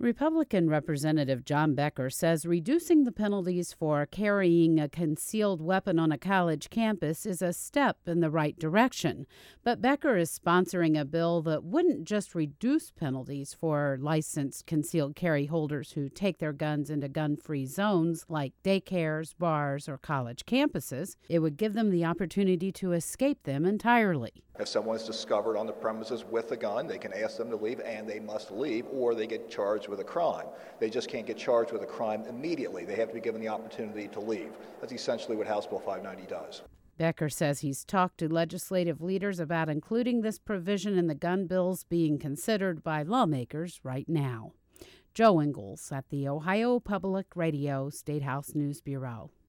Republican Representative John Becker says reducing the penalties for carrying a concealed weapon on a college campus is a step in the right direction. But Becker is sponsoring a bill that wouldn't just reduce penalties for licensed concealed carry holders who take their guns into gun-free zones like daycares, bars, or college campuses. It would give them the opportunity to escape them entirely. If someone is discovered on the premises with a gun, they can ask them to leave, and they must leave, or they get charged with a crime. They just can't get charged with a crime immediately. They have to be given the opportunity to leave. That's essentially what House Bill 590 does. Becker says he's talked to legislative leaders about including this provision in the gun bills being considered by lawmakers right now. Joe Ingles at the Ohio Public Radio State House News Bureau.